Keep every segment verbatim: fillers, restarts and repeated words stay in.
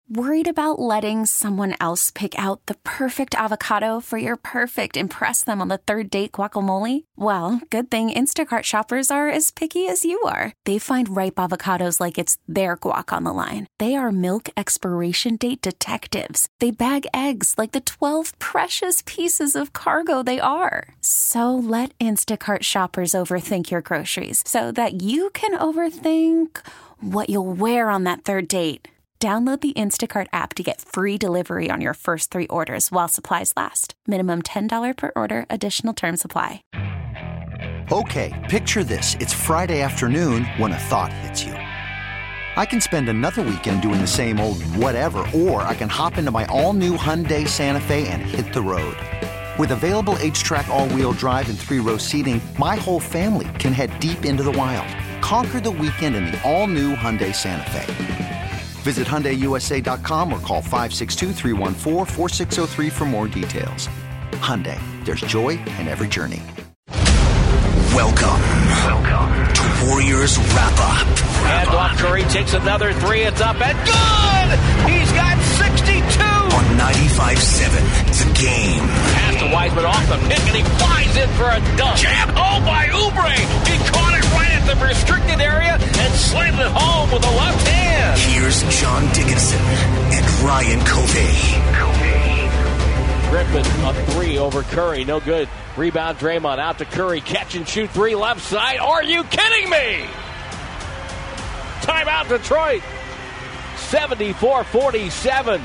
Worried about letting someone else pick out the perfect avocado for your perfect impress them on the third date guacamole? Well, good thing Instacart shoppers are as picky as you are. They find ripe avocados like it's their guac on the line. They are milk expiration date detectives. They bag eggs like the twelve precious pieces of cargo they are. So let Instacart shoppers overthink your groceries so that you can overthink what you'll wear on that third date. Download the Instacart app to get free delivery on your first three orders while supplies last. Minimum ten dollars per order. Additional terms apply. Okay, picture this. It's Friday afternoon when a thought hits you. I can spend another weekend doing the same old whatever, or I can hop into my all-new Hyundai Santa Fe and hit the road. With available H-Track all-wheel drive and three-row seating, my whole family can head deep into the wild. Conquer the weekend in the all-new Hyundai Santa Fe. Visit Hyundai U S A dot com or call five six two, three one four, four six zero three for more details. Hyundai, there's joy in every journey. Welcome, welcome to Warriors Wrap-Up. And off Curry takes another three. It's up and good! He's got sixty-two! On ninety-five seven, The Game. Pass to Wiseman off the pick, and he flies in for a dunk. Jam home by Oubre! He caught it right at the restricted area and slammed it home with the left hand. Here's John Dickinson and Ryan Covey. Griffin, a three over Curry. No good. Rebound Draymond out to Curry. Catch and shoot three left side. Are you kidding me? Timeout Detroit. seventy-four forty-seven.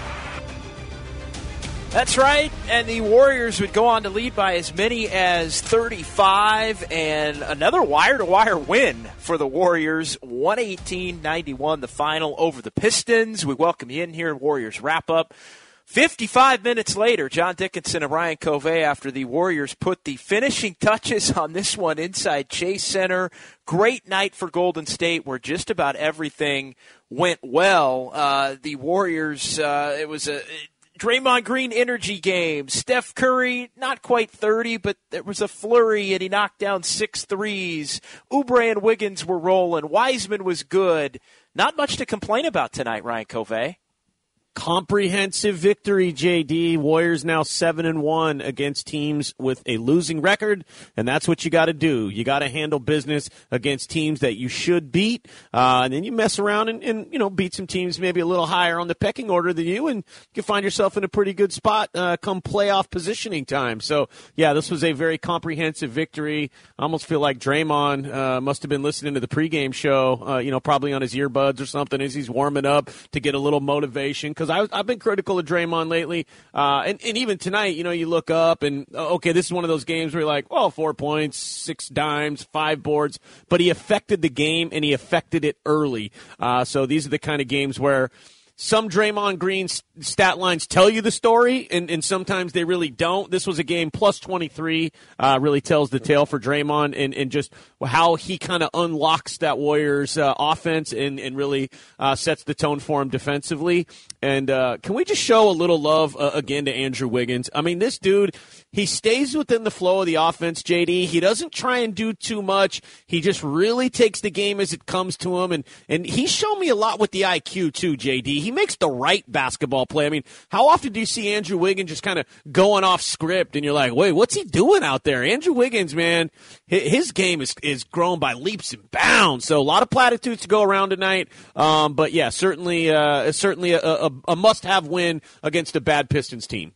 That's right, and the Warriors would go on to lead by as many as thirty-five, and another wire-to-wire win for the Warriors, one eighteen ninety-one, the final over the Pistons. We welcome you in here, Warriors Wrap-Up. fifty-five minutes later, John Dickinson and Ryan Covey, after the Warriors put the finishing touches on this one inside Chase Center. Great night for Golden State, where just about everything went well. Uh, the Warriors, uh, it was a Draymond Green energy game. Steph Curry, not quite thirty, but there was a flurry, and he knocked down six threes. Oubre and Wiggins were rolling. Wiseman was good. Not much to complain about tonight, Ryan Covey. Comprehensive victory, J D. Warriors now seven and one against teams with a losing record, and that's what you got to do. You got to handle business against teams that you should beat, uh, and then you mess around and, and you know beat some teams maybe a little higher on the pecking order than you, and you can find yourself in a pretty good spot uh, come playoff positioning time. So, yeah, this was a very comprehensive victory. I almost feel like Draymond uh, must have been listening to the pregame show, uh, you know, probably on his earbuds or something as he's warming up to get a little motivation. Because I've been critical of Draymond lately, uh, and, and even tonight, you know, you look up and, okay, this is one of those games where you're like, well, four points, six dimes, five boards, but he affected the game, and he affected it early. Uh, so these are the kind of games where some Draymond Green stat lines tell you the story, and, and sometimes they really don't. This was a game plus twenty-three, uh, really tells the tale for Draymond and, and just how he kind of unlocks that Warriors uh, offense and, and really uh, sets the tone for him defensively. And uh, can we just show a little love uh, again to Andrew Wiggins? I mean, this dude, he stays within the flow of the offense, J D. He doesn't try and do too much. He just really takes the game as it comes to him. And, and he's shown me a lot with the I Q, too, J D. He makes the right basketball play. I mean, how often do you see Andrew Wiggins just kind of going off script and you're like, wait, what's he doing out there? Andrew Wiggins, man, his game is, is grown by leaps and bounds. So a lot of platitudes to go around tonight. Um, but, yeah, certainly uh, certainly a, a, a must-have win against a bad Pistons team.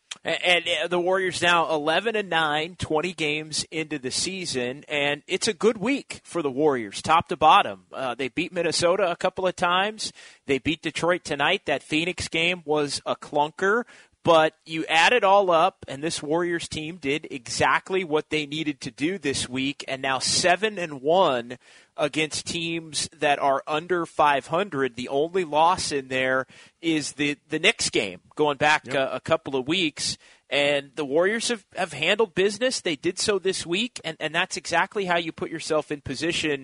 And the Warriors now eleven and nine, twenty games into the season, and it's a good week for the Warriors, top to bottom. Uh, they beat Minnesota a couple of times. They beat Detroit tonight. That Phoenix game was a clunker. But you add it all up, and this Warriors team did exactly what they needed to do this week, and now seven and one against teams that are under five hundred. The only loss in there is the, the Knicks game, going back yep. a, a couple of weeks. And the Warriors have, have handled business. They did so this week, and, and that's exactly how you put yourself in position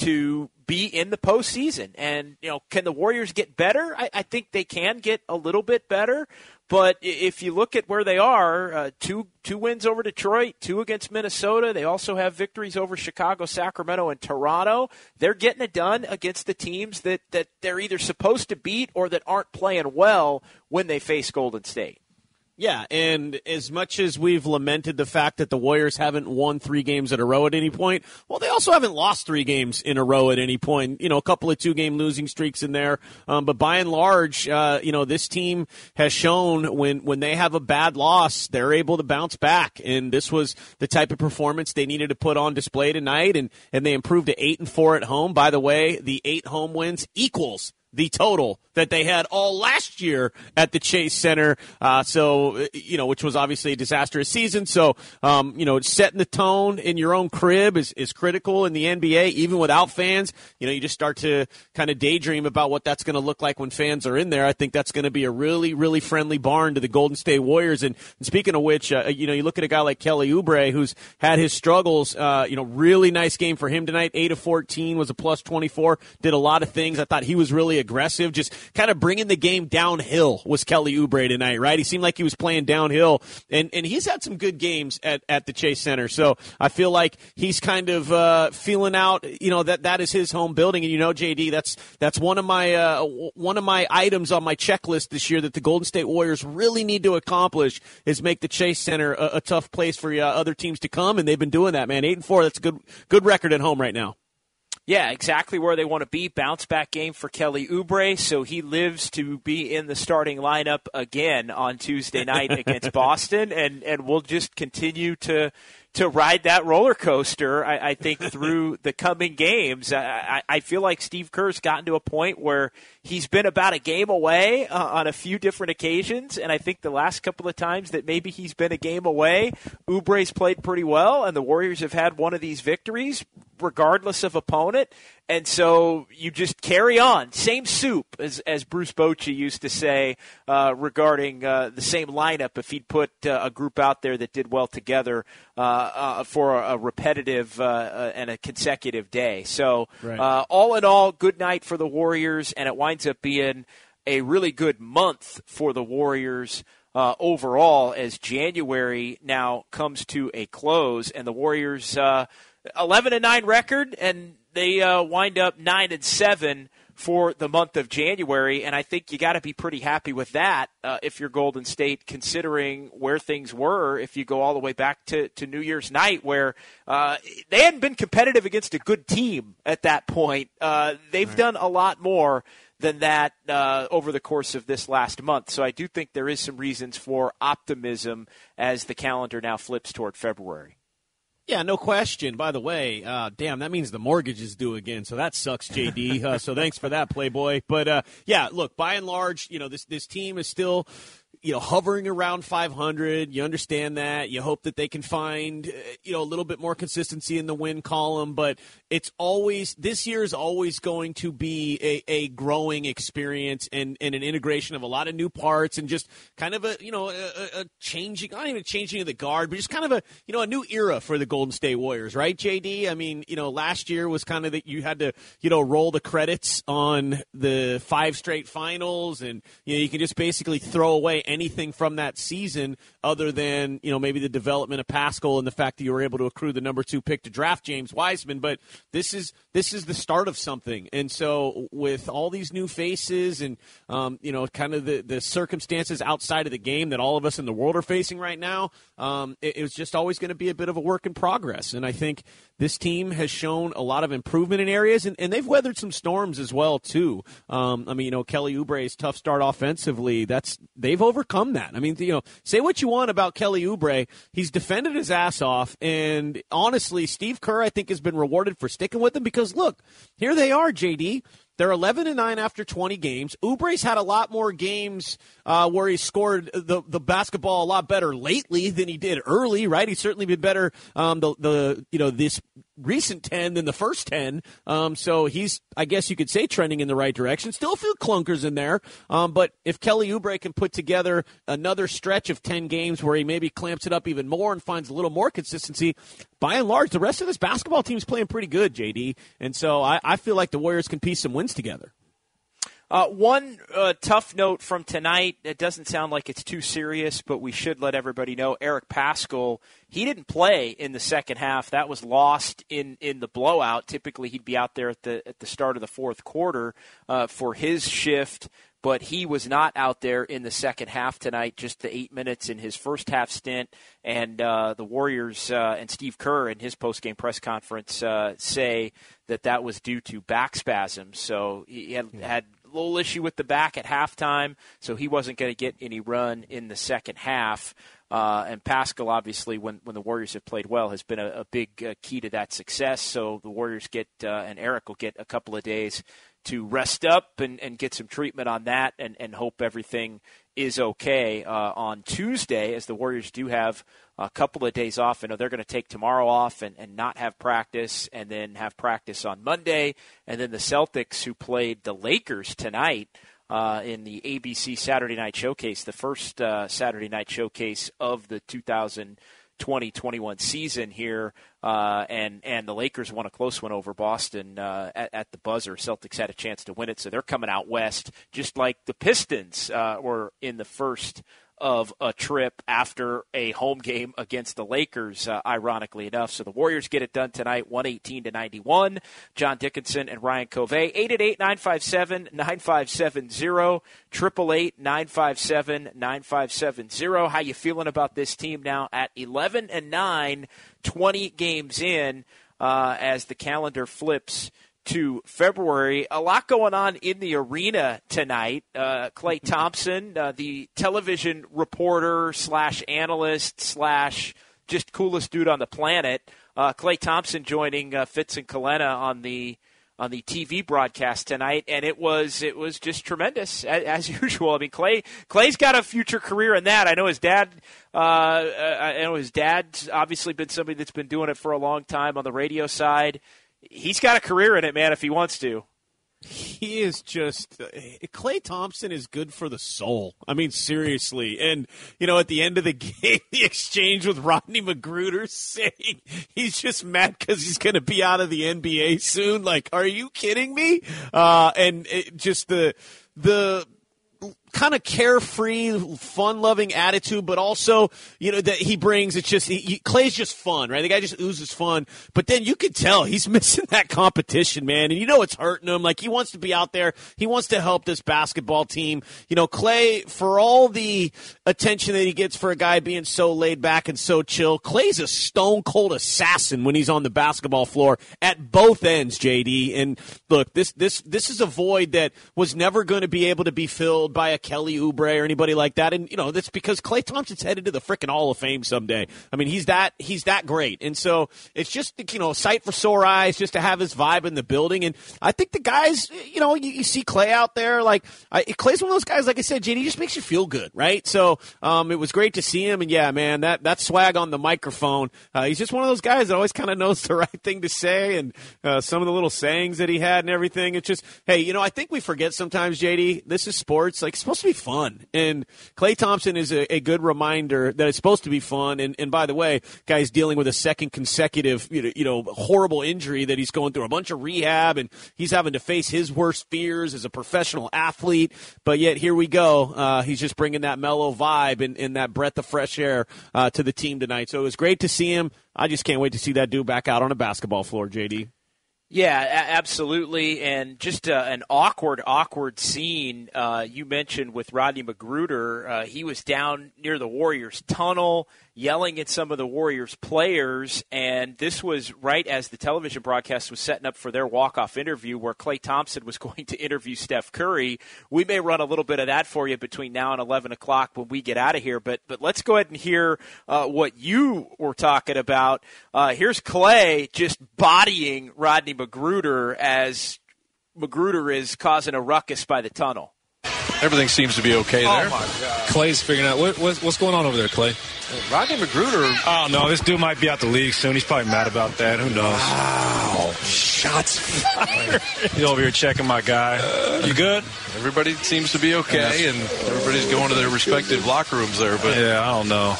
to be in the postseason. And, you know, can the Warriors get better? I, I think they can get a little bit better. But if you look at where they are, uh, two two wins over Detroit, two against Minnesota. They also have victories over Chicago, Sacramento, and Toronto. They're getting it done against the teams that, that they're either supposed to beat or that aren't playing well when they face Golden State. Yeah, and as much as we've lamented the fact that the Warriors haven't won three games in a row at any point, well, they also haven't lost three games in a row at any point. You know, a couple of two-game losing streaks in there. Um, but by and large, uh, you know, this team has shown when, when they have a bad loss, they're able to bounce back. And this was the type of performance they needed to put on display tonight, and, and they improved to eight and four at home. By the way, the eight home wins equals the total that they had all last year at the Chase Center. Uh, so, you know, which was obviously a disastrous season. So, um, you know, setting the tone in your own crib is, is critical in the N B A, even without fans. You know, you just start to kind of daydream about what that's going to look like when fans are in there. I think that's going to be a really, really friendly barn to the Golden State Warriors. And, and speaking of which, uh, you know, you look at a guy like Kelly Oubre, who's had his struggles. Uh, you know, really nice game for him tonight. eight of fourteen, was a plus twenty-four, did a lot of things. I thought he was really aggressive, just kind of bringing the game downhill was Kelly Oubre tonight, right? He seemed like he was playing downhill, and, and he's had some good games at, at the Chase Center. So I feel like he's kind of uh, feeling out, you know, that that is his home building. And, you know, J D, that's that's one of my uh, one of my items on my checklist this year that the Golden State Warriors really need to accomplish is make the Chase Center a, a tough place for uh, other teams to come, and they've been doing that, man. Eight and four, that's a good good record at home right now. Yeah, exactly where they want to be. Bounce back game for Kelly Oubre, so he lives to be in the starting lineup again on Tuesday night against Boston, and, and we'll just continue to to ride that roller coaster, I, I think, through the coming games. I, I feel like Steve Kerr's gotten to a point where he's been about a game away uh, on a few different occasions, and I think the last couple of times that maybe he's been a game away, Oubre's played pretty well, and the Warriors have had one of these victories regardless of opponent. And so you just carry on. Same soup, as as Bruce Bochy used to say uh, regarding uh, the same lineup if he'd put uh, a group out there that did well together uh, uh, for a, a repetitive uh, uh, and a consecutive day. So right. uh, all in all, good night for the Warriors, and it winds up being a really good month for the Warriors uh, overall as January now comes to a close, and the Warriors uh, eleven and nine record, and they uh, wind up nine and seven for the month of January, and I think you got to be pretty happy with that uh, if you're Golden State, considering where things were. If you go all the way back to, to New Year's night, where uh, they hadn't been competitive against a good team at that point, uh, they've right. done a lot more than that uh, over the course of this last month. So I do think there is some reasons for optimism as the calendar now flips toward February. Yeah, no question. By the way, uh, damn, that means the mortgage is due again, so that sucks, J D. Uh, so thanks for that, Playboy. But, uh, yeah, look, by and large, you know, this this team is still, you know, hovering around five hundred. You understand that. You hope that they can find, uh, you know, a little bit more consistency in the win column. But it's always, this year is always going to be a, a growing experience and, and an integration of a lot of new parts and just kind of a, you know, a, a changing, not even changing of the guard, but just kind of a, you know, a new era for the Golden State Warriors, right, J D? I mean, you know, last year was kind of that you had to, you know, roll the credits on the five straight finals, and, you know, you can just basically throw away anything from that season other than, you know, maybe the development of Pascal and the fact that you were able to accrue the number two pick to draft James Wiseman. But this is this is the start of something. And so with all these new faces and, um, you know, kind of the, the circumstances outside of the game that all of us in the world are facing right now, um, it, it was just always going to be a bit of a work in progress. And I think this team has shown a lot of improvement in areas, and, and they've weathered some storms as well, too. Um, I mean, you know, Kelly Oubre's tough start offensively, that's they've overcome that. I mean, you know, say what you want about Kelly Oubre. He's defended his ass off, and honestly, Steve Kerr, I think, has been rewarded for sticking with him because, look, here they are, J D. They're eleven and nine after twenty games. Oubre's had a lot more games uh, where he scored the, the basketball a lot better lately than he did early, right? He's certainly been better um, the, the you know this recent ten than the first ten. Um, so he's, I guess you could say, trending in the right direction. Still a few clunkers in there. Um, but if Kelly Oubre can put together another stretch of ten games where he maybe clamps it up even more and finds a little more consistency, by and large, the rest of this basketball team's playing pretty good, J D. And so I, I feel like the Warriors can piece some wins together. Uh, one uh, tough note from tonight, it doesn't sound like it's too serious, but we should let everybody know, Eric Paschall, he didn't play in the second half. That was lost in, in the blowout. Typically he'd be out there at the at the start of the fourth quarter uh, for his shift, but he was not out there in the second half tonight, just the eight minutes in his first half stint. And uh, the Warriors uh, and Steve Kerr in his postgame press conference uh, say that that was due to back spasms. So he had, yeah. had a little issue with the back at halftime, so he wasn't going to get any run in the second half. Uh, and Paschall, obviously, when, when the Warriors have played well, has been a, a big uh, key to that success. So the Warriors get, uh, and Eric will get a couple of days to rest up and, and get some treatment on that and, and hope everything is okay uh, on Tuesday, as the Warriors do have a couple of days off. I know they're going to take tomorrow off and, and not have practice, and then have practice on Monday. And then the Celtics, who played the Lakers tonight uh, in the A B C Saturday Night Showcase, the first uh, Saturday Night Showcase of the two thousand twenty twenty-one season here, uh, and, and the Lakers won a close one over Boston uh, at, at the buzzer. Celtics had a chance to win it, so they're coming out west, just like the Pistons uh, were in the first of a trip after a home game against the Lakers, uh, ironically enough. So the Warriors get it done tonight, one eighteen to ninety-one. John Dickinson and Ryan Covey, eight eight eight, nine five seven, nine five seven zero, eight eight eight, nine five seven, nine five seven zero. How you feeling about this team now at eleven and nine, twenty games in, uh, as the calendar flips to February? A lot going on in the arena tonight. Uh, Klay Thompson, uh, the television reporter slash analyst slash just coolest dude on the planet. Uh, Klay Thompson joining uh, Fitz and Kalena on the on the T V broadcast tonight, and it was it was just tremendous as, as usual. I mean, Klay Klay's got a future career in that. I know his dad. Uh, I know his dad's obviously been somebody that's been doing it for a long time on the radio side. He's got a career in it, man, if he wants to. He is just uh, – Klay Thompson is good for the soul. I mean, seriously. And, you know, at the end of the game, the exchange with Rodney Magruder saying he's just mad because he's going to be out of the N B A soon. Like, are you kidding me? Uh, and it, just the the – kind of carefree, fun-loving attitude, but also, you know, that he brings, it's just, he, he, Klay's just fun, right? The guy just oozes fun, but then you can tell he's missing that competition, man, and you know it's hurting him. Like, he wants to be out there. He wants to help this basketball team. You know, Klay, for all the attention that he gets for a guy being so laid back and so chill, Klay's a stone-cold assassin when he's on the basketball floor at both ends, J D. And look, this this this is a void that was never going to be able to be filled by a Kelly Oubre or anybody like that. And, you know, that's because Klay Thompson's headed to the frickin' Hall of Fame someday. I mean, he's that he's that great. And so it's just, you know, a sight for sore eyes just to have his vibe in the building. And I think the guys, you know, you, you see Klay out there. Like, I, Klay's one of those guys, like I said, J D, just makes you feel good, right? So um, it was great to see him. And, yeah, man, that, that swag on the microphone. Uh, he's just one of those guys that always kind of knows the right thing to say. And uh, some of the little sayings that he had and everything. It's just, hey, you know, I think we forget sometimes, J D, this is sports. Like, it's supposed to be fun. And Klay Thompson is a, a good reminder that it's supposed to be fun. And, and by the way, guy's dealing with a second consecutive, you know, you know, horrible injury that he's going through a bunch of rehab, and he's having to face his worst fears as a professional athlete. But yet here we go. Uh, he's just bringing that mellow vibe and, and that breath of fresh air uh, to the team tonight. So it was great to see him. I just can't wait to see that dude back out on a basketball floor, J D. Yeah, a- absolutely, and just uh, an awkward, awkward scene uh, you mentioned with Rodney Magruder. Uh, he was down near the Warriors tunnel yelling at some of the Warriors players, and this was right as the television broadcast was setting up for their walk-off interview where Klay Thompson was going to interview Steph Curry. We may run a little bit of that for you between now and eleven o'clock when we get out of here, but but let's go ahead and hear uh, what you were talking about. Uh, here's Klay just bodying Rodney Magruder as Magruder is causing a ruckus by the tunnel. everything seems to be okay there. Oh, my God. Clay's figuring out. What, what's, what's going on over there, Clay? Rodney McGruder. I don't know. This dude might be out the league soon. He's probably mad about that. Who knows? Wow. Shots fired. He's over here checking my guy. You good? Everybody seems to be okay, yeah. And everybody's going to their respective locker rooms there. But yeah, I don't know.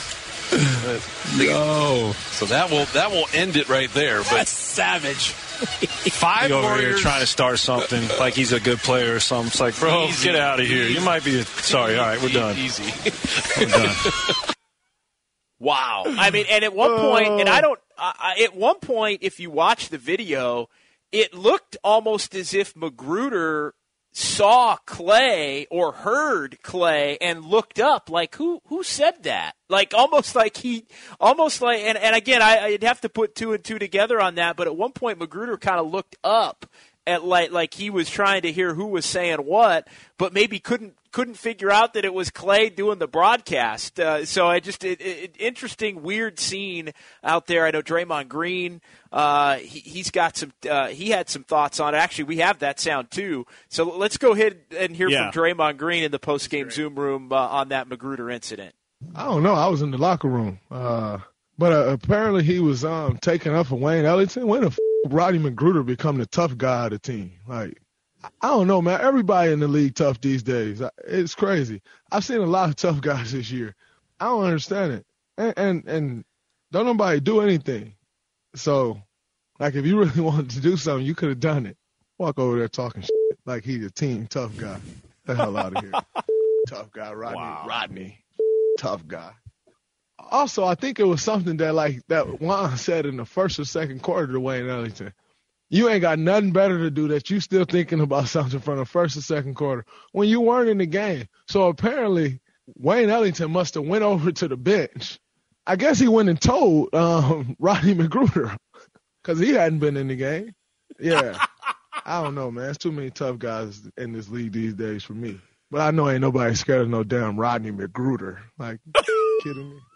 No. So that will that will end it right there. But that's savage. Five over Warriors here trying to start something like he's a good player or something. It's like, bro, easy. Get out of here. Easy. You might be. A, sorry. All right, we're done. Easy. We're done. Wow. I mean, and at one point, and I don't. Uh, at one point, if you watch the video, it looked almost as if McGruder saw Clay or heard Clay and looked up like, who who said that? Like almost like he almost like and, and again I, I'd have to put two and two together on that, but at one point McGruder kind of looked up at like like he was trying to hear who was saying what, but maybe couldn't couldn't figure out that it was Clay doing the broadcast. Uh, so I just it, it, interesting, weird scene out there. I know Draymond Green, uh, he, he's got some. Uh, he had some thoughts on it. Actually, we have that sound too. So let's go ahead and hear yeah. from Draymond Green in the post game Zoom room uh, on that McGruder incident. I don't know. I was in the locker room, uh, but uh, apparently he was um, taking up for Wayne Ellington. When the f- Rodney McGruder become the tough guy of the team? Like, I don't know, man. Everybody in the league tough these days. It's crazy. I've seen a lot of tough guys this year. I don't understand it. And and, and don't nobody do anything. So, like, if you really wanted to do something, you could have done it. Walk over there talking shit like he's a team tough guy. The hell out of here. Tough guy, Rodney. Wow. Rodney. Tough guy. Also, I think it was something that, like, that Juan said in the first or second quarter to Wayne Ellington. You ain't got nothing better to do that you still thinking about something from the first or second quarter when you weren't in the game. So apparently Wayne Ellington must have went over to the bench. I guess he went and told um, Rodney McGruder because he hadn't been in the game. Yeah. I don't know, man. It's too many tough guys in this league these days for me. But I know ain't nobody scared of no damn Rodney McGruder. Like, kidding me?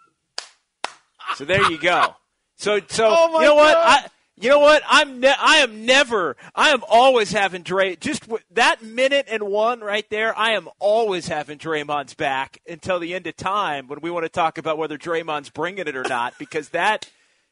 So there you go. So, so oh you know God. what? I, you know what? I'm ne- I am never. I am always having Dray. Just w- that minute and one right there. I am always having Draymond's back until the end of time when we want to talk about whether Draymond's bringing it or not, because that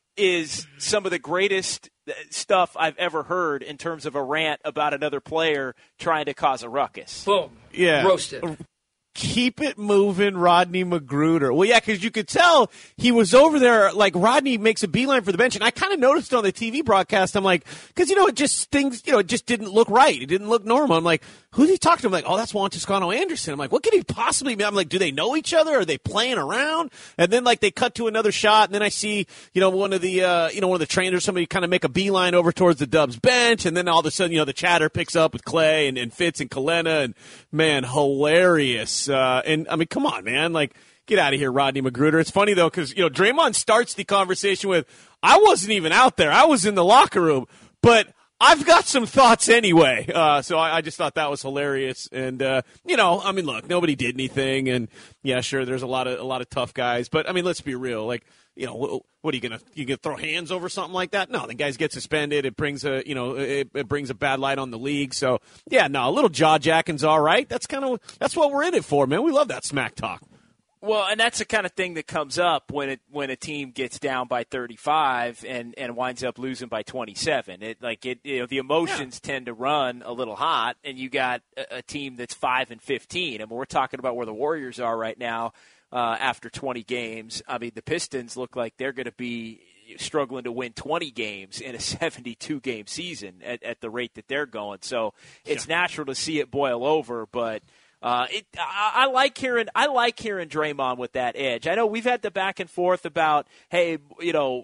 is some of the greatest stuff I've ever heard in terms of a rant about another player trying to cause a ruckus. Boom. Yeah. Roasted. Keep it moving, Rodney McGruder. Well, yeah, because you could tell he was over there, like, Rodney makes a beeline for the bench, and I kind of noticed on the T V broadcast, I'm like, because, you know, it just, things, you know, it just didn't look right. It didn't look normal. I'm like, who's he talking to? I'm like, oh, that's Juan Toscano Anderson. I'm like, what could he possibly be? I'm like, do they know each other? Are they playing around? And then, like, they cut to another shot, and then I see, you know, one of the, uh, you know, one of the trainers, somebody kind of make a beeline over towards the Dubs bench, and then all of a sudden, you know, the chatter picks up with Clay and, and Fitz and Kalena, and, man, hilarious. Uh, and, I mean, come on, man. Like, get out of here, Rodney McGruder. It's funny, though, because, you know, Draymond starts the conversation with, I wasn't even out there. I was in the locker room. But I've got some thoughts anyway. Uh, so I, I just thought that was hilarious. And, uh, you know, I mean, look, nobody did anything. And, yeah, sure, there's a lot of a lot of tough guys. But, I mean, let's be real. Like, you know, what, what are you going to – you going to throw hands over something like that? No, the guys get suspended. It brings a, you know, it, it brings a bad light on the league. So, yeah, no, a little jaw-jacking's all right. That's kind of – that's what we're in it for, man. We love that smack talk. Well, and that's the kind of thing that comes up when it when a team gets down by thirty-five and, and winds up losing by twenty-seven. It like it you know the emotions yeah. tend to run a little hot, and you got a, a team that's five and fifteen. And we're talking about where the Warriors are right now uh, after twenty games. I mean, the Pistons look like they're going to be struggling to win twenty games in a seventy-two game season at, at the rate that they're going. So it's yeah. natural to see it boil over, but. Uh, it, I, I like hearing I like hearing Draymond with that edge. I know we've had the back and forth about, hey, you know,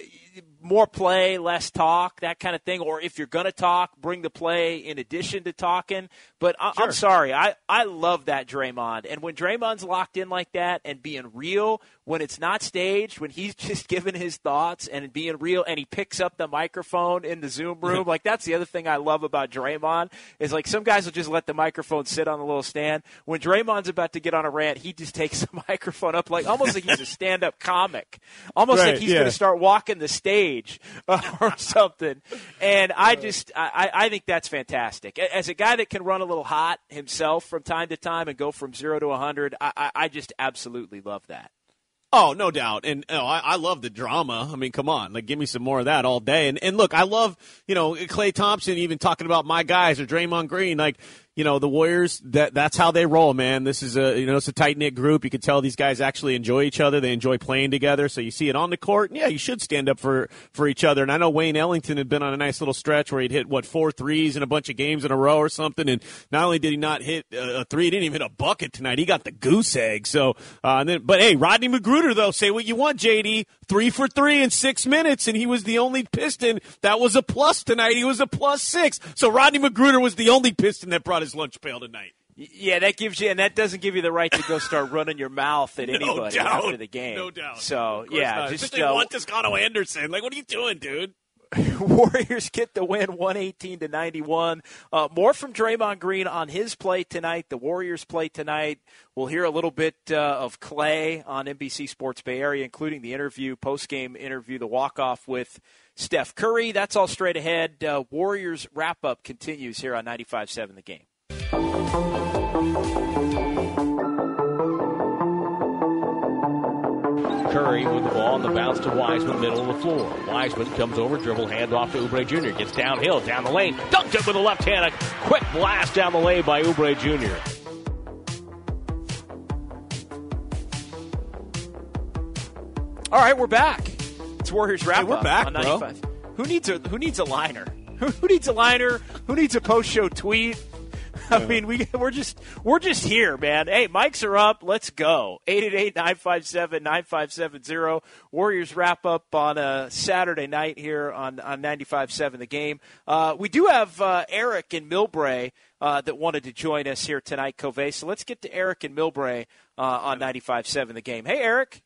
more play, less talk, that kind of thing. Or if you're going to talk, bring the play in addition to talking. But I, sure. I'm sorry, I, I love that Draymond. And when Draymond's locked in like that and being real, when it's not staged, when he's just giving his thoughts and being real, and he picks up the microphone in the Zoom room, like that's the other thing I love about Draymond is like some guys will just let the microphone sit on the little stand. When Draymond's about to get on a rant, he just takes the microphone up like almost like he's a stand-up comic, almost right, like he's yeah. going to start walking the stage. stage uh, or something. And I just I, I think that's fantastic. As a guy that can run a little hot himself from time to time and go from zero to one hundred, I, I just absolutely love that. Oh, no doubt. And oh, I, I love the drama. I mean, come on. Like, give me some more of that all day. And, and look, I love, you know, Klay Thompson even talking about my guys or Draymond Green. Like, you know, the Warriors, that that's how they roll, man. This is a, you know, it's a tight-knit group. You can tell these guys actually enjoy each other. They enjoy playing together. So you see it on the court. Yeah, you should stand up for, for each other. And I know Wayne Ellington had been on a nice little stretch where he'd hit, what, four threes in a bunch of games in a row or something. And not only did he not hit a three, he didn't even hit a bucket tonight. He got the goose egg. So, uh, and then, but hey, Rodney McGruder, though, say what you want, J D. Three for three in six minutes, and he was the only Piston that was a plus tonight. He was a plus six. So Rodney McGruder was the only Piston that brought his lunch pail tonight. Yeah, that gives you, and that doesn't give you the right to go start running your mouth at anybody no doubt. after the game. No doubt. So, yeah. Not. Just, Especially uh, Juan Toscano Anderson. Like, what are you doing, dude? Warriors get the win, one eighteen to ninety-one. Uh, more from Draymond Green on his play tonight. The Warriors play tonight. We'll hear a little bit uh, of Klay on N B C Sports Bay Area, including the interview, post-game interview, the walk-off with Steph Curry. That's all straight ahead. Uh, Warriors wrap-up continues here on ninety-five seven The Game. Curry with the ball on the bounce to Wiseman, middle of the floor. Wiseman comes over, dribble, hand off to Oubre Junior Gets downhill, down the lane, dunked it with the left hand. A quick blast down the lane by Oubre Junior All right, we're back. It's Warriors wrap hey, we're up back, on ninety-five. Bro. Who needs a Who needs a liner? Who, who needs a liner? Who needs a post-show tweet? I mean, we, we're just we're just here, man. Hey, mics are up. Let's go. eight eight eight, nine five seven, nine five seven zero. Warriors wrap up on a Saturday night here on, on ninety-five seven The Game. Uh, we do have uh, Eric and Millbrae uh, that wanted to join us here tonight, Covey. So let's get to Eric and Millbrae uh, on ninety-five seven The Game. Hey, Eric.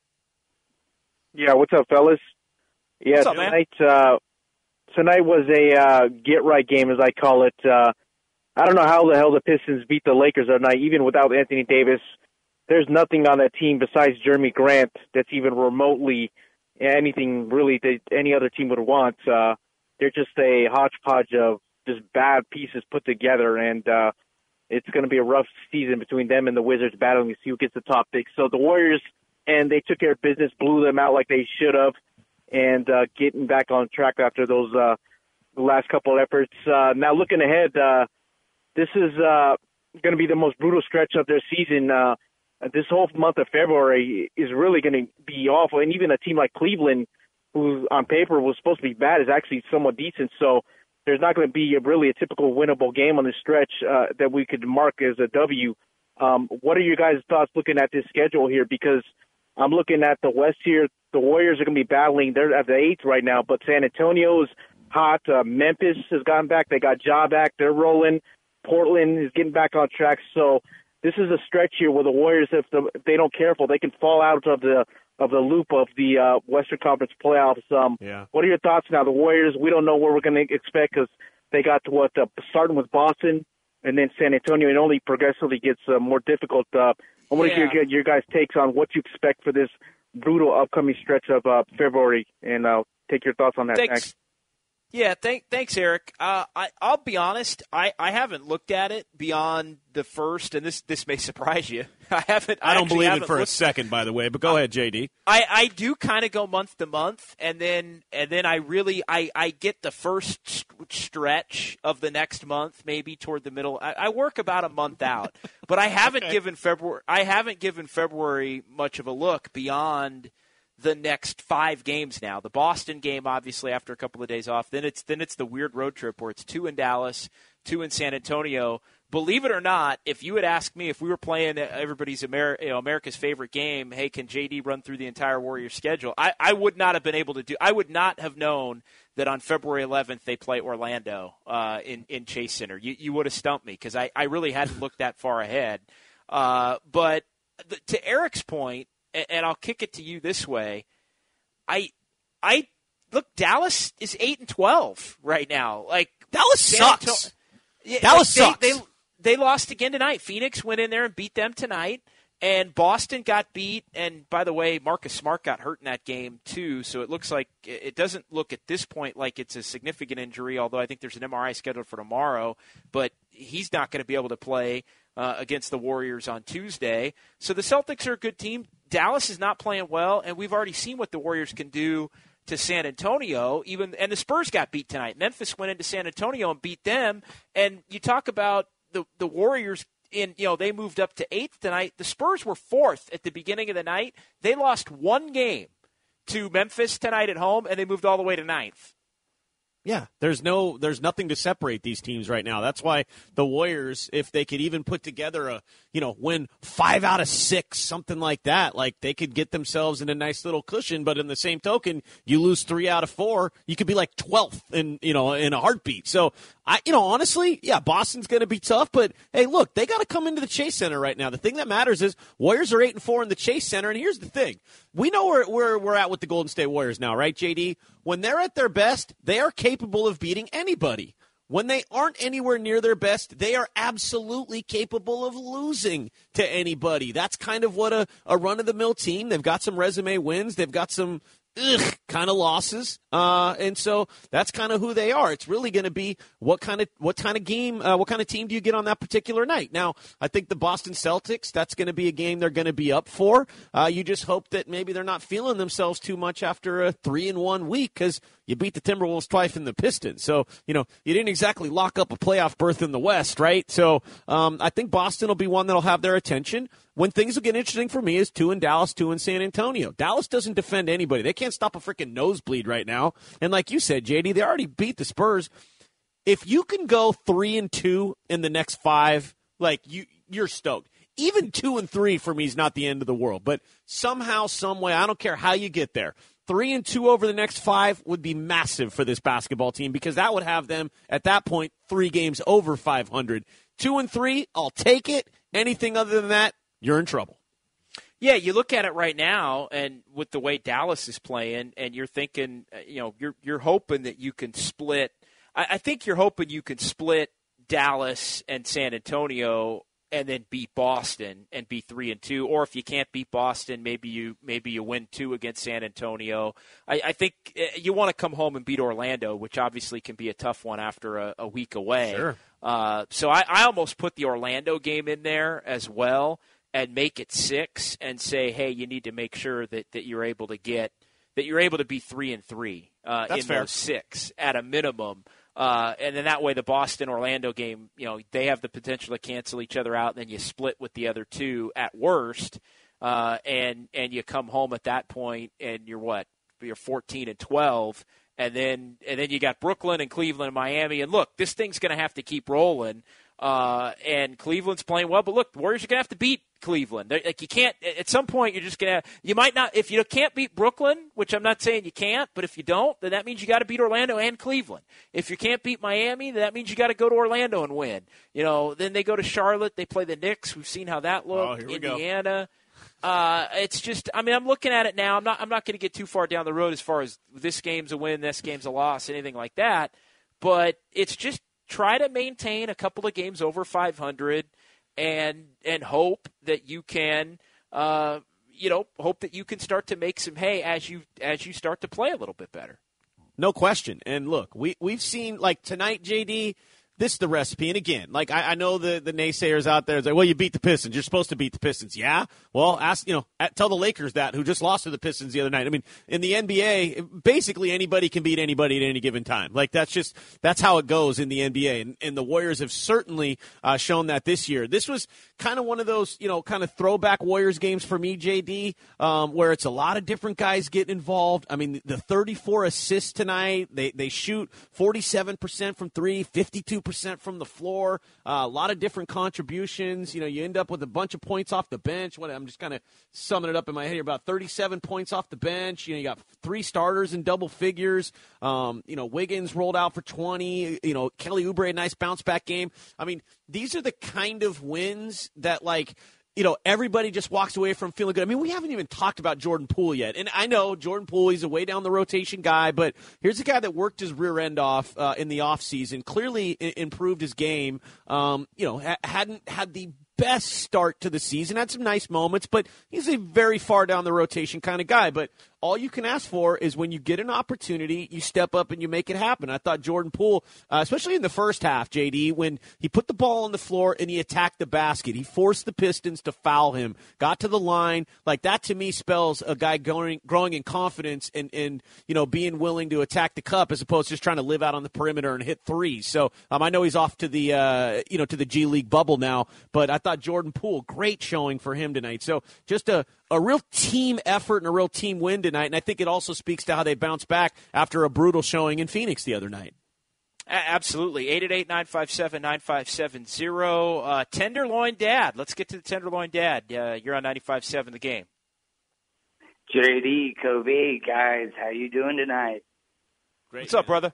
Yeah, what's up, fellas? Yeah, what's up, tonight, uh, tonight was a uh, get-right game, as I call it. Uh, I don't know how the hell the Pistons beat the Lakers tonight, even without Anthony Davis. There's nothing on that team besides Jeremy Grant that's even remotely anything really that any other team would want. Uh, they're just a hodgepodge of just bad pieces put together, and uh, it's going to be a rough season between them and the Wizards battling to see who gets the top pick. So the Warriors, and they took care of business, blew them out like they should have, and uh, getting back on track after those uh, last couple of efforts. Uh, now looking ahead, uh, this is uh, going to be the most brutal stretch of their season. Uh, this whole month of February is really going to be awful. And even a team like Cleveland, who on paper was supposed to be bad, is actually somewhat decent. So there's not going to be a, really a typical winnable game on this stretch uh, that we could mark as a W. Um, what are your guys' thoughts looking at this schedule here? Because I'm looking at the West here. The Warriors are going to be battling. They're at the eighth right now, but San Antonio's hot. Uh, Memphis has gotten back. They got Ja back. They're rolling. Portland is getting back on track. So this is a stretch here where the Warriors, if, the, if they don't careful, they can fall out of the of the loop of the uh, Western Conference playoffs. Um, yeah. What are your thoughts now? The Warriors, we don't know what we're going to expect because they got to what uh, starting with Boston and then San Antonio, and only progressively gets uh, more difficult. Uh, I want to yeah. hear your guys' takes on what you expect for this brutal upcoming stretch of uh, February, and uh, take your thoughts on that. Thanks. Thanks. Yeah, thank, thanks, Eric. Uh, I, I'll be honest. I, I haven't looked at it beyond the first, and this this may surprise you. I haven't. I, I don't believe it for looked, a second, by the way. But go uh, ahead, J D. I, I do kind of go month to month, and then and then I really I, I get the first stretch of the next month, maybe toward the middle. I, I work about a month out, but I haven't okay. given February. I haven't given February much of a look beyond the next five games now. The Boston game, obviously, after a couple of days off. Then it's then it's the weird road trip where it's two in Dallas, two in San Antonio. Believe it or not, if you had asked me if we were playing everybody's Amer- you know, America's favorite game, hey, can J D run through the entire Warriors schedule? I, I would not have been able to do. I would not have known that on February eleventh they play Orlando uh, in in Chase Center. You you would have stumped me because I, I really hadn't looked that far ahead. Uh, but the, to Eric's point, and I'll kick it to you this way. I, I look. Dallas is eight and twelve right now. Like Dallas San sucks. Anto- yeah, Dallas like sucks. They, they they lost again tonight. Phoenix went in there and beat them tonight. And Boston got beat, and by the way, Marcus Smart got hurt in that game too, so it looks like it doesn't look at this point like it's a significant injury, although I think there's an M R I scheduled for tomorrow, but he's not going to be able to play uh, against the Warriors on Tuesday. So the Celtics are a good team. Dallas is not playing well, and we've already seen what the Warriors can do to San Antonio, even and the Spurs got beat tonight. Memphis went into San Antonio and beat them, and you talk about the the Warriors in, you know, they moved up to eighth tonight. The Spurs were fourth at the beginning of the night. They lost one game to Memphis tonight at home, and they moved all the way to ninth. Yeah, there's no, there's nothing to separate these teams right now. That's why the Warriors, if they could even put together a, you know, win five out of six, something like that, like they could get themselves in a nice little cushion. But in the same token, you lose three out of four, you could be like twelfth in, you know, in a heartbeat. So I, you know, honestly, yeah, Boston's going to be tough. But hey, look, they got to come into the Chase Center right now. The thing that matters is Warriors are eight and four in the Chase Center. And here's the thing: we know where where we're at with the Golden State Warriors now, right, J D? When they're at their best, they are capable of beating anybody. When they aren't anywhere near their best, they are absolutely capable of losing to anybody. That's kind of what a, a run-of-the-mill team. They've got some resume wins. They've got some ugh, kind of losses. Uh, and so that's kind of who they are. It's really going to be what kind of what kind of game, uh, what kind of team do you get on that particular night? Now, I think the Boston Celtics, that's going to be a game they're going to be up for. Uh, you just hope that maybe they're not feeling themselves too much after a three in one week, because you beat the Timberwolves twice in the Pistons. So, you know, you didn't exactly lock up a playoff berth in the West, right? So um, I think Boston will be one that will have their attention. When things will get interesting for me is two in Dallas, two in San Antonio. Dallas doesn't defend anybody. They can't stop a freaking nosebleed right now. And like you said, J D, they already beat the Spurs. If you can go three and two in the next five, like you, you're stoked. Even two and three for me is not the end of the world. But somehow, some way, I don't care how you get there, three and two over the next five would be massive for this basketball team, because that would have them at that point three games over five hundred. Two and three, I'll take it. Anything other than that, you're in trouble. Yeah, you look at it right now, and with the way Dallas is playing, and you're thinking, you know, you're you're hoping that you can split. I, I think you're hoping you can split Dallas and San Antonio, and then beat Boston and be three and two. Or if you can't beat Boston, maybe you maybe you win two against San Antonio. I, I think you want to come home and beat Orlando, which obviously can be a tough one after a, a week away. Sure. Uh, so I, I almost put the Orlando game in there as well, and make it six, and say, hey, you need to make sure that, that you're able to get that you're able to be three and three uh, in fair. those six at a minimum. Uh, and then that way, the Boston-Orlando game, you know, they have the potential to cancel each other out, and then you split with the other two at worst, uh, and and you come home at that point, and you're what? You're fourteen and twelve, and then and then you got Brooklyn and Cleveland and Miami. And look, this thing's going to have to keep rolling. Uh, and Cleveland's playing well, but look, the Warriors are going to have to beat Cleveland. They're, like you can't. At some point, you're just going to. You might not. If you can't beat Brooklyn, which I'm not saying you can't, but if you don't, then that means you got to beat Orlando and Cleveland. If you can't beat Miami, then that means you got to go to Orlando and win. You know, then they go to Charlotte. They play the Knicks. We've seen how that looked. Oh, here we Indiana. Go. Uh, it's just. I mean, I'm looking at it now. I'm not. I'm not going to get too far down the road as far as this game's a win, this game's a loss, anything like that. But it's just. Try to maintain a couple of games over five hundred, and and hope that you can, uh, you know, hope that you can start to make some hay as you as you start to play a little bit better. No question. And look, we we've seen like tonight, J D. This is the recipe. And again, like I, I know the, the naysayers out there. It's like, well, you beat the Pistons. You're supposed to beat the Pistons. Yeah. Well, ask you know, at, tell the Lakers that, who just lost to the Pistons the other night. I mean, in the N B A, basically anybody can beat anybody at any given time. Like that's just that's how it goes in the N B A. And, and the Warriors have certainly uh, shown that this year. This was kind of one of those, you know, kind of throwback Warriors games for me, J D, um, where it's a lot of different guys getting involved. I mean, the thirty-four assists tonight. They they shoot forty-seven percent from three, fifty-two percent from the floor, uh, a lot of different contributions. You know, you end up with a bunch of points off the bench. What I'm just kind of summing it up in my head here, about thirty-seven points off the bench. You know, you got three starters in double figures. Um, you know, Wiggins rolled out for twenty. You know, Kelly Oubre, a nice bounce back game. I mean, these are the kind of wins that, like, you know, everybody just walks away from feeling good. I mean, we haven't even talked about Jordan Poole yet. And I know Jordan Poole, he's a way down the rotation guy, but here's a guy that worked his rear end off uh, in the offseason, clearly I- improved his game, um, you know, ha- hadn't had the best start to the season. Had some nice moments, but he's a very far down the rotation kind of guy. But all you can ask for is when you get an opportunity, you step up and you make it happen. I thought Jordan Poole, uh, especially in the first half, J D, when he put the ball on the floor and he attacked the basket, he forced the Pistons to foul him, got to the line. Like, that to me spells a guy going, growing in confidence and, and, you know, being willing to attack the cup as opposed to just trying to live out on the perimeter and hit threes. So um, I know he's off to the, uh, you know, to the G League bubble now, but I thought Jordan Poole, great showing for him tonight. So just a, a real team effort and a real team win tonight, and I think it also speaks to how they bounced back after a brutal showing in Phoenix the other night. Absolutely. eight eight eight, nine five seven, nine five seven zero. Uh, Tenderloin Dad. Let's get to the Tenderloin Dad. Uh, you're on ninety-five point seven The Game. J D, Kobe, guys, how you doing tonight? Great. What's up, brother?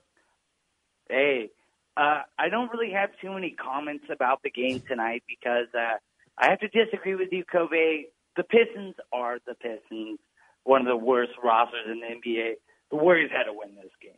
Hey, uh, I don't really have too many comments about the game tonight because uh, I have to disagree with you, Kobe. The Pistons are the Pistons, one of the worst rosters in the N B A. The Warriors had to win this game.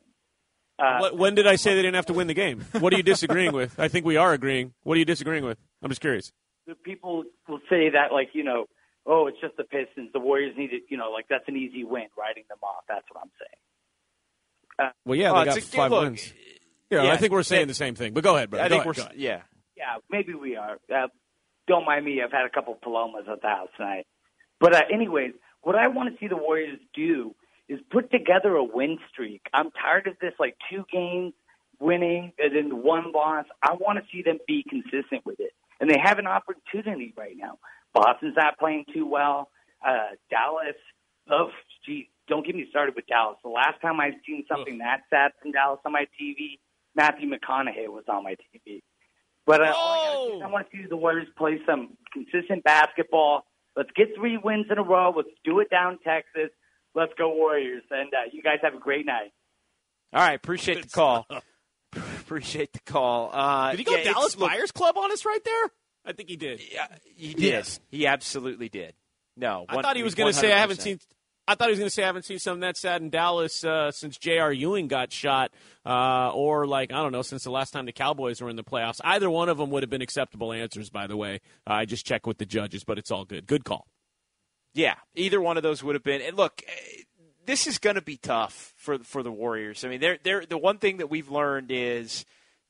Uh, when did I say they didn't have to win the game? What are you disagreeing with? I think we are agreeing. What are you disagreeing with? I'm just curious. The people will say that, like, you know, oh, it's just the Pistons. The Warriors needed, you know, like, that's an easy win, writing them off. That's what I'm saying. Uh, well, yeah, oh, they got a, five look, wins. Yeah, yeah, I think we're saying they, the same thing. But go ahead, brother. I go think ahead, we're, yeah. Yeah, maybe we are. Uh, don't mind me. I've had a couple palomas at the house tonight. But uh, anyways, what I want to see the Warriors do is put together a win streak. I'm tired of this, like, two games winning and then one loss. I want to see them be consistent with it. And they have an opportunity right now. Boston's not playing too well. Uh, Dallas, oh, geez, don't get me started with Dallas. The last time I've seen something that sad from Dallas on my T V, Matthew McConaughey was on my T V. But uh, all I, gotta do is I want to see the Warriors play some consistent basketball. Let's get three wins in a row. Let's do it down Texas. Let's go Warriors. And uh, you guys have a great night. All right, appreciate the call. Appreciate the call. Uh, did he go yeah, Dallas Buyers Club on us right there? I think he did. Yeah, he did. Yes. He absolutely did. No, I thought he was going to say I haven't seen. I thought he was going to say I haven't seen something that sad in Dallas uh, since J R. Ewing got shot, uh, or like I don't know since the last time the Cowboys were in the playoffs. Either one of them would have been acceptable answers. By the way, uh, I just checked with the judges, but it's all good. Good call. Yeah, either one of those would have been. And look, this is going to be tough for for the Warriors. I mean, they're they're the one thing that we've learned is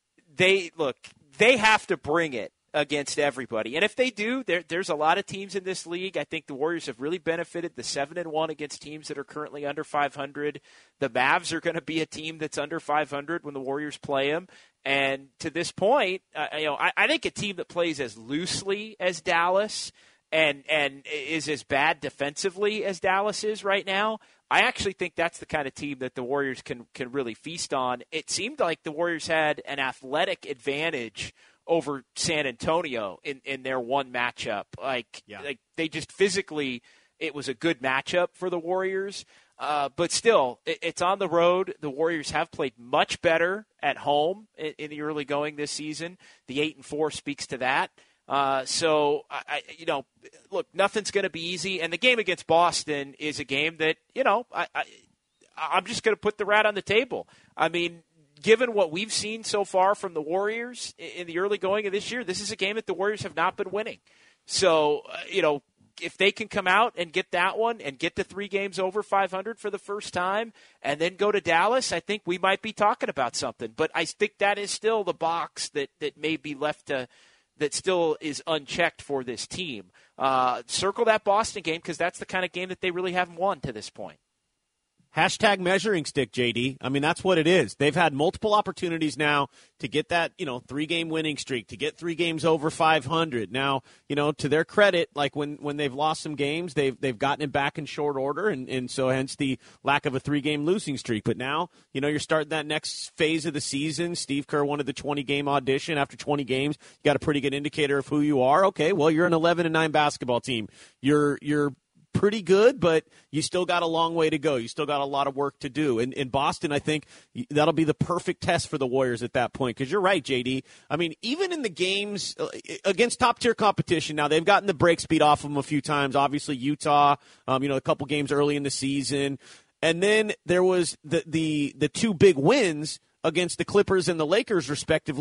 they look they have to bring it against everybody. And if they do, there, there's a lot of teams in this league. I think the Warriors have really benefited the seven and one against teams that are currently under five hundred. The Mavs are going to be a team that's under five hundred when the Warriors play them. And to this point, uh, you know, I, I think a team that plays as loosely as Dallas and and is as bad defensively as Dallas is right now, I actually think that's the kind of team that the Warriors can can really feast on. It seemed like the Warriors had an athletic advantage over San Antonio in, in their one matchup. Like, yeah. like they just physically, it was a good matchup for the Warriors. Uh, but still, it, it's on the road. The Warriors have played much better at home in, in the early going this season. The eight and four speaks to that. Uh, so, I, you know, look, nothing's going to be easy. And the game against Boston is a game that, you know, I, I, I'm just going to put the rat on the table. I mean, given what we've seen so far from the Warriors in the early going of this year, this is a game that the Warriors have not been winning. So, uh, you know, if they can come out and get that one and get the three games over five hundred for the first time and then go to Dallas, I think we might be talking about something. But I think that is still the box that, that may be left to that still is unchecked for this team. Uh, circle that Boston game because that's the kind of game that they really haven't won to this point. Hashtag measuring stick, J D. I mean, that's what it is. They've had multiple opportunities now to get that, you know, three-game winning streak, to get three games over five hundred. Now, you know, to their credit, like when, when they've lost some games, they've they've gotten it back in short order, and, and so hence the lack of a three-game losing streak. But now, you know, you're starting that next phase of the season. Steve Kerr wanted the twenty-game audition. After twenty games, you got a pretty good indicator of who you are. Okay, well, you're an eleven and nine basketball team. You're you're pretty good, but you still got a long way to go. You still got a lot of work to do. And in Boston, I think that'll be the perfect test for the Warriors at that point. Because you're right, J D. I mean, even in the games against top-tier competition, now they've gotten the break speed off of them a few times. Obviously, Utah, um, you know, a couple games early in the season. And then there was the the the two big wins against the Clippers and the Lakers, respectively.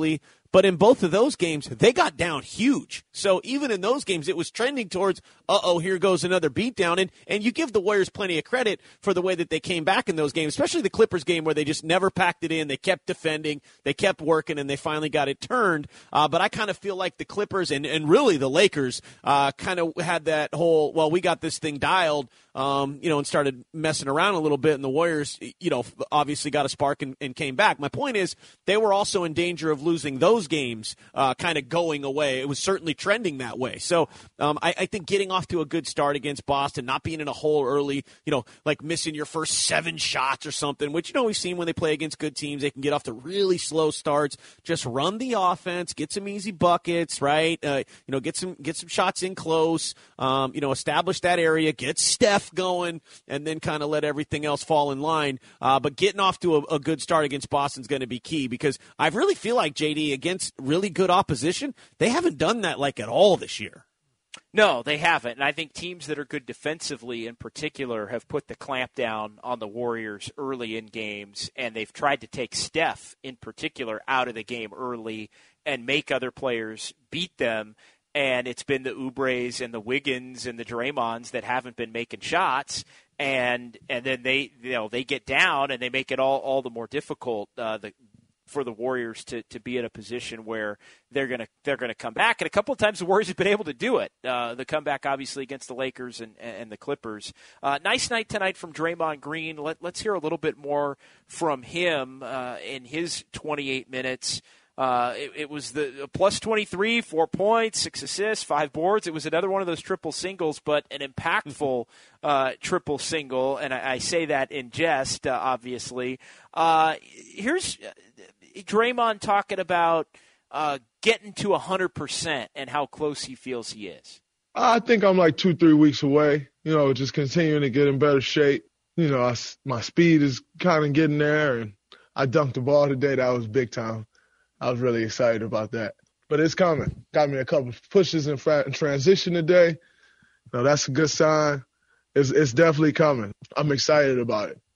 But in both of those games, they got down huge. So even in those games, it was trending towards, uh-oh, here goes another beatdown. And, and you give the Warriors plenty of credit for the way that they came back in those games, especially the Clippers game where they just never packed it in. They kept defending. They kept working, and they finally got it turned. Uh, but I kind of feel like the Clippers and, and really the Lakers uh, kind of had that whole, well, we got this thing dialed, um, you know, and started messing around a little bit. And the Warriors, you know, obviously got a spark and, and came back. My point is they were also in danger of losing those games uh, kind of going away. It was certainly trending that way. So um, I, I think getting off to a good start against Boston, not being in a hole early, you know, like missing your first seven shots or something, which, you know, we've seen when they play against good teams, they can get off to really slow starts. Just run the offense, get some easy buckets, right? Uh, you know, get some get some shots in close, um, you know, establish that area, get Steph going, and then kind of let everything else fall in line. Uh, but getting off to a, a good start against Boston is going to be key because I really feel like, J D, against really good opposition, they haven't done that like at all this year. No, they haven't. And I think teams that are good defensively in particular have put the clamp down on the Warriors early in games, and they've tried to take Steph in particular out of the game early and make other players beat them. And it's been the Oubres and the Wiggins and the Draymonds that haven't been making shots. And and then they you know they get down and they make it all, all the more difficult uh, the, for the Warriors to, to be in a position where they're gonna they're gonna come back. And a couple of times the Warriors have been able to do it. Uh, the comeback obviously against the Lakers and, and the Clippers. Uh, nice night tonight from Draymond Green. Let, let's hear a little bit more from him uh, in his twenty-eight minutes. Uh, it, it was the plus twenty-three, four points, six assists, five boards. It was another one of those triple singles, but an impactful uh, triple single, and I, I say that in jest, uh, obviously. Uh, here's Draymond talking about uh, getting to one hundred percent and how close he feels he is. I think I'm like two, three weeks away, you know, just continuing to get in better shape. You know, I, my speed is kind of getting there, and I dunked the ball today. That was big time. I was really excited about that. But it's coming. Got me a couple of pushes in, fra- in transition today. So that's a good sign. It's, it's definitely coming. I'm excited about it.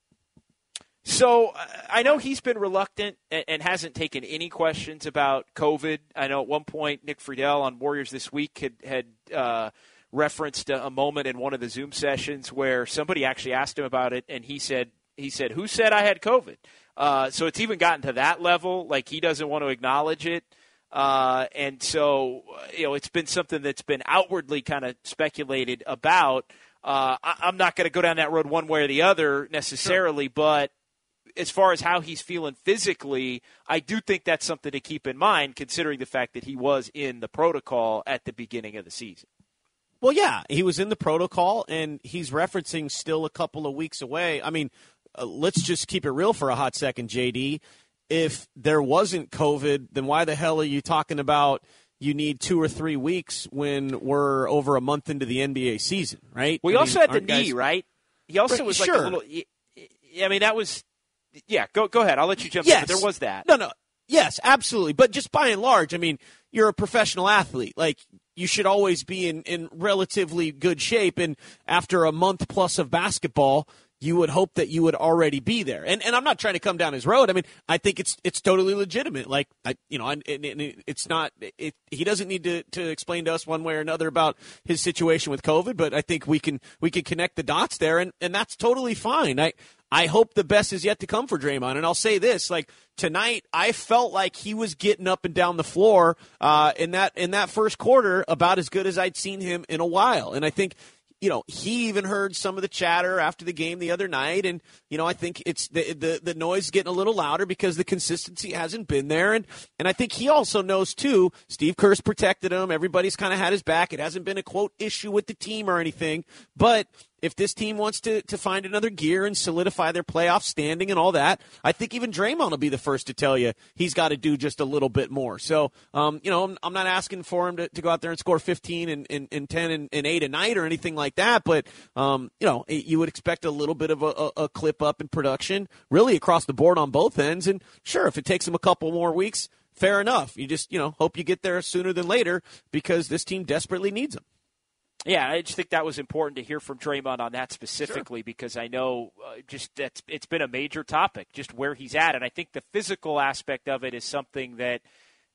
So uh, I know he's been reluctant and, and hasn't taken any questions about COVID. I know at one point Nick Friedel on Warriors This Week had, had uh, referenced a, a moment in one of the Zoom sessions where somebody actually asked him about it, and he said, he said, "Who said I had COVID?" Uh, so it's even gotten to that level. Like, he doesn't want to acknowledge it. Uh, and so, you know, it's been something that's been outwardly kind of speculated about. Uh, I, I'm not going to go down that road one way or the other necessarily, sure. But as far as how he's feeling physically, I do think that's something to keep in mind, considering the fact that he was in the protocol at the beginning of the season. Well, yeah, he was in the protocol, and he's referencing still a couple of weeks away. I mean, Uh, let's just keep it real for a hot second, J D. If there wasn't COVID, then why the hell are you talking about you need two or three weeks when we're over a month into the N B A season, right? Well, he I also mean, had the knee, guys... right? He also right, was sure. like a little – I mean, that was – yeah, go go ahead. I'll let you jump yes. in, but there was that. No, no. Yes, absolutely. But just by and large, I mean, you're a professional athlete. Like, you should always be in, in relatively good shape, and after a month plus of basketball – you would hope that you would already be there. And and I'm not trying to come down his road. I mean, I think it's it's totally legitimate. Like, I, you know, and, and it's not it, – he doesn't need to, to explain to us one way or another about his situation with COVID, but I think we can we can connect the dots there, and, and that's totally fine. I, I hope the best is yet to come for Draymond. And I'll say this, like, tonight I felt like he was getting up and down the floor uh, in that in that first quarter about as good as I'd seen him in a while. And I think – you know, he even heard some of the chatter after the game the other night, and you know, I think it's the the, the noise is getting a little louder because the consistency hasn't been there, and and I think he also knows too. Steve Kerr's protected him. Everybody's kind of had his back. It hasn't been a quote issue with the team or anything, but if this team wants to, to find another gear and solidify their playoff standing and all that, I think even Draymond will be the first to tell you he's got to do just a little bit more. So, um, you know, I'm, I'm not asking for him to, to go out there and score fifteen and, and, and ten and, and eight a night or anything like that, but, um, you know, you would expect a little bit of a, a, a clip up in production, really across the board on both ends. And sure, if it takes him a couple more weeks, fair enough. You just, you know, hope you get there sooner than later because this team desperately needs him. Yeah, I just think that was important to hear from Draymond on that specifically sure. because I know uh, just that's it's been a major topic, just where he's at. And I think the physical aspect of it is something that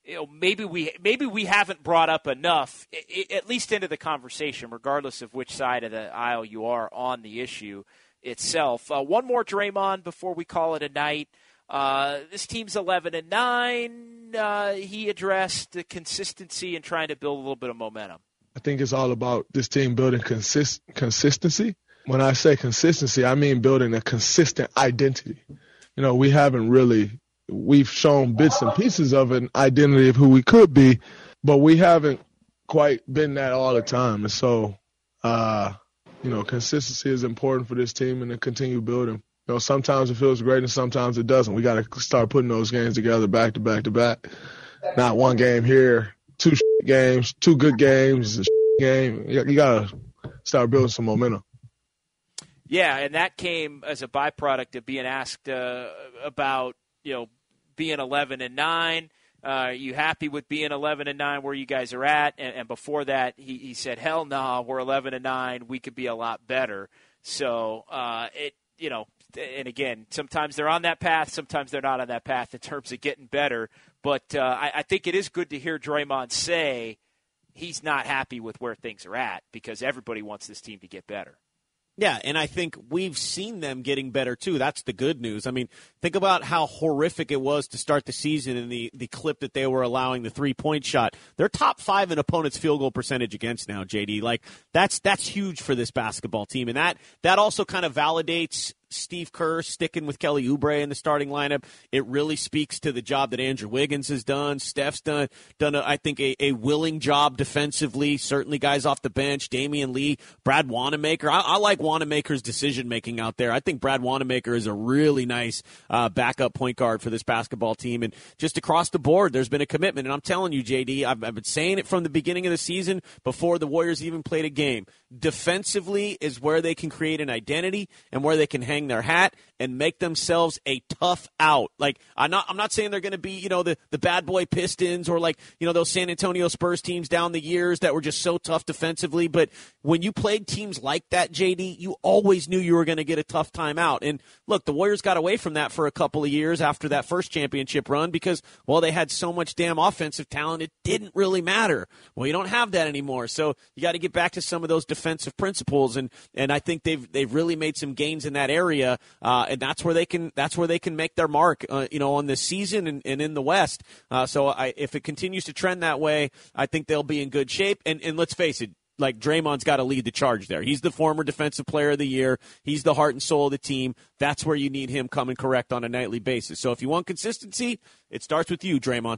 you know, maybe we maybe we haven't brought up enough, at least into the conversation, regardless of which side of the aisle you are on the issue itself. Uh, one more Draymond before we call it a night. Uh, this team's eleven and nine. Uh, he addressed the consistency and trying to build a little bit of momentum. I think it's all about this team building consist consistency. When I say consistency, I mean building a consistent identity. You know, we haven't really. We've shown bits and pieces of an identity of who we could be, but we haven't quite been that all the time. And so, uh, you know, consistency is important for this team and to continue building. You know, sometimes it feels great and sometimes it doesn't. We got to start putting those games together back to back to back. Not one game here, two games, two good games, a game. You got to start building some momentum. Yeah, and that came as a byproduct of being asked uh, about, you know, being eleven and nine. Uh, are you happy with being eleven and nine where you guys are at? And, and before that, he, he said, hell no, nah, we're eleven and nine. We could be a lot better. So, uh, it, you know, and again, sometimes they're on that path. Sometimes they're not on that path in terms of getting better. But uh, I, I think it is good to hear Draymond say he's not happy with where things are at because everybody wants this team to get better. Yeah, and I think we've seen them getting better, too. That's the good news. I mean, think about how horrific it was to start the season and the, the clip that they were allowing, the three-point shot. They're top five in opponents' field goal percentage against now, J D. Like, that's that's huge for this basketball team. And that, that also kind of validates Steve Kerr sticking with Kelly Oubre in the starting lineup. It really speaks to the job that Andrew Wiggins has done. Steph's done, done a, I think, a, a willing job defensively. Certainly guys off the bench, Damian Lee, Brad Wanamaker. I, I like Wanamaker's decision-making out there. I think Brad Wanamaker is a really nice uh, backup point guard for this basketball team. And just across the board, there's been a commitment. And I'm telling you, J D, I've, I've been saying it from the beginning of the season before the Warriors even played a game. Defensively is where they can create an identity and where they can hang their hat and make themselves a tough out. Like, I'm not I'm not saying they're going to be, you know, the, the bad boy Pistons or like, you know, those San Antonio Spurs teams down the years that were just so tough defensively. But when you played teams like that, J D, you always knew you were going to get a tough time out. And look, the Warriors got away from that for a couple of years after that first championship run because, well, they had so much damn offensive talent, it didn't really matter. Well, you don't have that anymore. So you got to get back to some of those defensive principles. And, and I think they've they've really made some gains in that area. Uh, and that's where they can that's where they can make their mark, uh, you know, on this season and, and in the West. Uh, so I, if it continues to trend that way, I think they'll be in good shape. And, and let's face it, like Draymond's got to lead the charge there. He's the former Defensive Player of the Year. He's the heart and soul of the team. That's where you need him coming correct on a nightly basis. So if you want consistency, it starts with you, Draymond.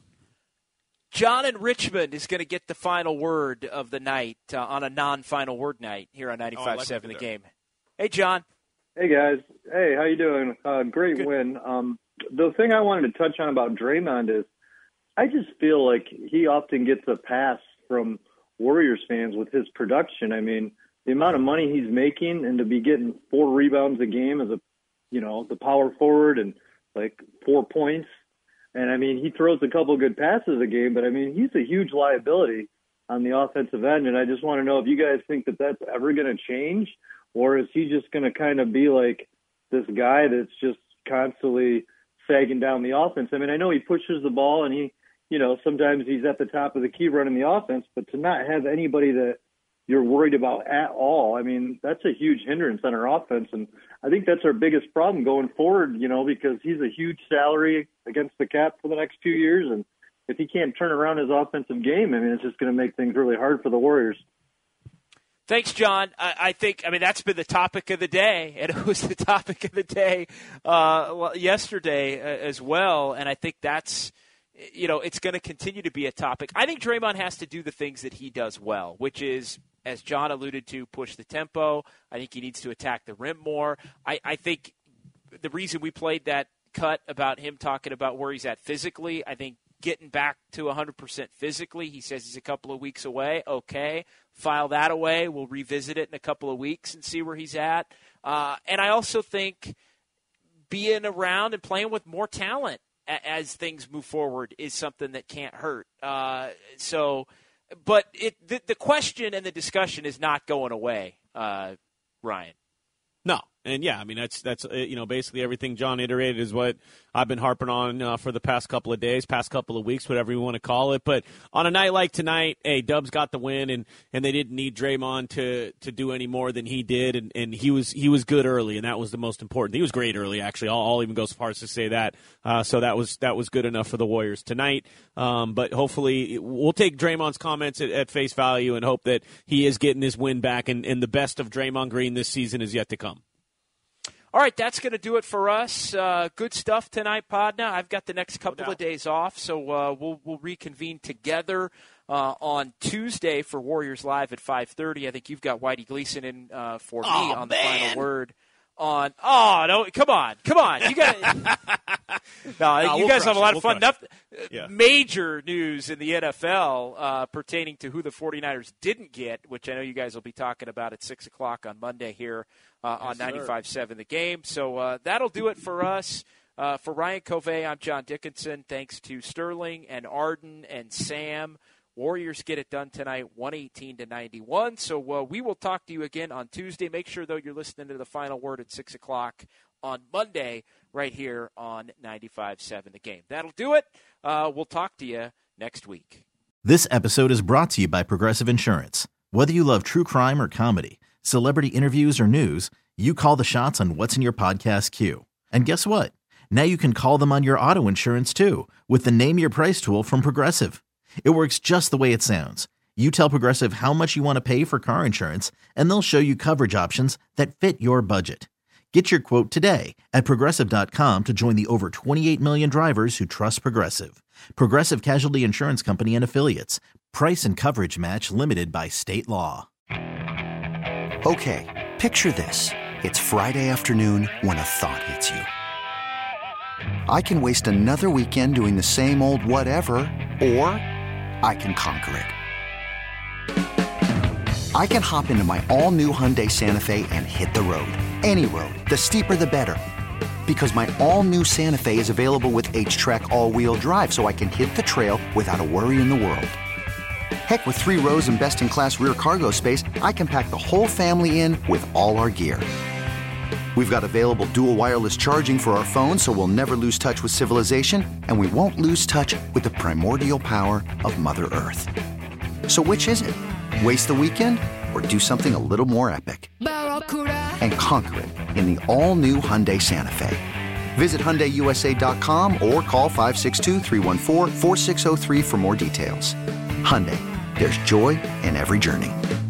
John in Richmond is going to get the final word of the night uh, on a non-final word night here on ninety-five point seven oh, like The Game. Hey, John. Hey, guys. Hey, how you doing? Uh, great Good. win. Um, the thing I wanted to touch on about Draymond is I just feel like he often gets a pass from Warriors fans with his production. I mean, the amount of money he's making and to be getting four rebounds a game as a, you know, the power forward and like four points. And, I mean, he throws a couple of good passes a game, but, I mean, he's a huge liability on the offensive end. And I just want to know if you guys think that that's ever going to change, or is he just going to kind of be like this guy that's just constantly sagging down the offense? I mean, I know he pushes the ball and he, you know, sometimes he's at the top of the key running the offense, but to not have anybody that you're worried about at all, I mean, that's a huge hindrance on our offense. And I think that's our biggest problem going forward, you know, because he's a huge salary against the cap for the next few years. And if he can't turn around his offensive game, I mean, it's just going to make things really hard for the Warriors. Thanks, John. I, I think, I mean, that's been the topic of the day, and it was the topic of the day uh, yesterday as well. And I think that's, you know, it's going to continue to be a topic. I think Draymond has to do the things that he does well, which is, as John alluded to, push the tempo. I think he needs to attack the rim more. I, I think the reason we played that cut about him talking about where he's at physically, I think getting back to one hundred percent physically, he says he's a couple of weeks away. Okay, file that away. We'll revisit it in a couple of weeks and see where he's at. Uh, and I also think being around and playing with more talent as things move forward is something that can't hurt. Uh, so, but it the, the question and the discussion is not going away, uh, Ryan. No, And yeah, I mean that's that's uh, you know basically everything John iterated is what I've been harping on uh, for the past couple of days, past couple of weeks, whatever you want to call it. But on a night like tonight, hey, Dubs got the win, and, and they didn't need Draymond to, to do any more than he did, and, and he was he was good early, and that was the most important. He was great early, actually. I'll, I'll even go so far as to say that. Uh, so that was that was good enough for the Warriors tonight. Um, but hopefully, we'll take Draymond's comments at, at face value and hope that he is getting his win back, and, and the best of Draymond Green this season is yet to come. All right, that's going to do it for us. Uh, good stuff tonight, Podna. I've got the next couple no of days off, so uh, we'll we'll reconvene together uh, on Tuesday for Warriors Live at five thirty. I think you've got Whitey Gleason in uh, for me oh, on man. the final word. On oh no, come on, come on, you got no, no, you we'll guys have a lot we'll of fun. Enough, yeah. Major news in the N F L uh, pertaining to who the 49ers didn't get, which I know you guys will be talking about at six o'clock on Monday here uh, yes, on ninety-five point seven The Game. So uh, that'll do it for us. Uh, for Ryan Covey, I'm John Dickinson. Thanks to Sterling and Arden and Sam. Warriors get it done tonight, one eighteen to ninety-one. So uh, we will talk to you again on Tuesday. Make sure, though, you're listening to the final word at six o'clock on Monday right here on ninety-five point seven The Game. That'll do it. Uh, we'll talk to you next week. This episode is brought to you by Progressive Insurance. Whether you love true crime or comedy, celebrity interviews or news, you call the shots on what's in your podcast queue. And guess what? Now you can call them on your auto insurance, too, with the Name Your Price tool from Progressive. It works just the way it sounds. You tell Progressive how much you want to pay for car insurance, and they'll show you coverage options that fit your budget. Get your quote today at Progressive dot com to join the over twenty-eight million drivers who trust Progressive. Progressive Casualty Insurance Company and Affiliates. Price and coverage match limited by state law. Okay, picture this. It's Friday afternoon when a thought hits you. I can waste another weekend doing the same old whatever, or I can conquer it. I can hop into my all-new Hyundai Santa Fe and hit the road. Any road. The steeper, the better. Because my all-new Santa Fe is available with H-Track all-wheel drive, so I can hit the trail without a worry in the world. Heck, with three rows and best-in-class rear cargo space, I can pack the whole family in with all our gear. We've got available dual wireless charging for our phones, so we'll never lose touch with civilization, and we won't lose touch with the primordial power of Mother Earth. So which is it? Waste the weekend or do something a little more epic? And conquer it in the all-new Hyundai Santa Fe. Visit Hyundai U S A dot com or call five six two, three one four, four six zero three for more details. Hyundai, there's joy in every journey.